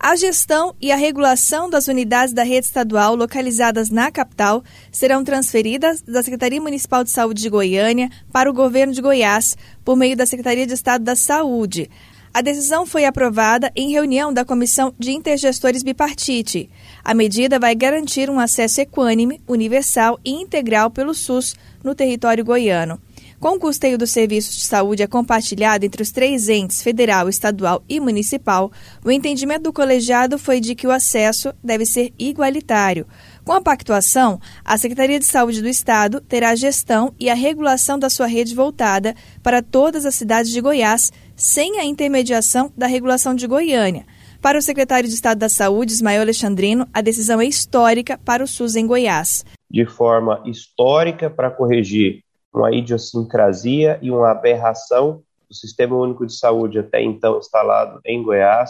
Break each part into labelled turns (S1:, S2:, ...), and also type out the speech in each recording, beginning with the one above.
S1: A gestão e a regulação das unidades da rede estadual localizadas na capital serão transferidas da Secretaria Municipal de Saúde de Goiânia para o governo de Goiás, por meio da Secretaria de Estado da Saúde. A decisão foi aprovada em reunião da Comissão de Intergestores Bipartite. A medida vai garantir um acesso equânime, universal e integral pelo SUS no território goiano. Com o custeio dos serviços de saúde é compartilhado entre os 3 entes, federal, estadual e municipal, o entendimento do colegiado foi de que o acesso deve ser igualitário. Com a pactuação, a Secretaria de Saúde do Estado terá a gestão e a regulação da sua rede voltada para todas as cidades de Goiás, sem a intermediação da regulação de Goiânia. Para o secretário de Estado da Saúde, Ismael Alexandrino, a decisão é histórica para o SUS em Goiás.
S2: De forma histórica para corrigir uma idiosincrasia e uma aberração do Sistema Único de Saúde até então instalado em Goiás,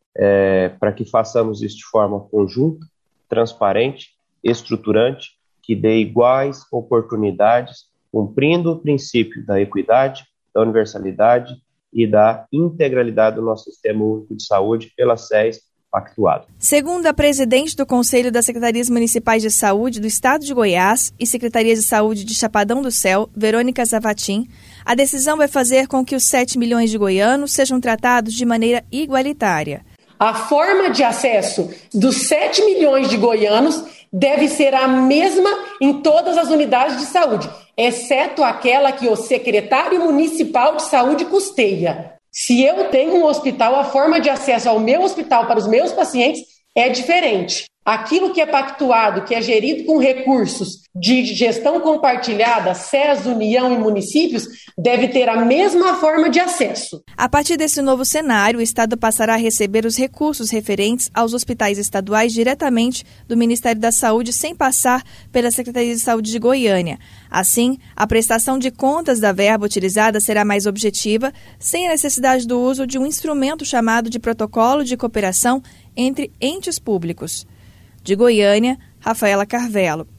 S2: para que façamos isso de forma conjunta, transparente, estruturante, que dê iguais oportunidades, cumprindo o princípio da equidade, da universalidade e da integralidade do nosso Sistema Único de Saúde pelas SES pactuado.
S1: Segundo a presidente do Conselho das Secretarias Municipais de Saúde do Estado de Goiás e Secretaria de Saúde de Chapadão do Céu, Verônica Zavatin, a decisão vai fazer com que os 7 milhões de goianos sejam tratados de maneira igualitária.
S3: A forma de acesso dos 7 milhões de goianos deve ser a mesma em todas as unidades de saúde, exceto aquela que o secretário municipal de saúde custeia. Se eu tenho um hospital, a forma de acesso ao meu hospital para os meus pacientes é diferente. Aquilo que é pactuado, que é gerido com recursos de gestão compartilhada, SES, União e municípios, deve ter a mesma forma de acesso.
S1: A partir desse novo cenário, o Estado passará a receber os recursos referentes aos hospitais estaduais diretamente do Ministério da Saúde, sem passar pela Secretaria de Saúde de Goiânia. Assim, a prestação de contas da verba utilizada será mais objetiva, sem a necessidade do uso de um instrumento chamado de Protocolo de Cooperação entre Entes Públicos. De Goiânia, Rafaela Carvello.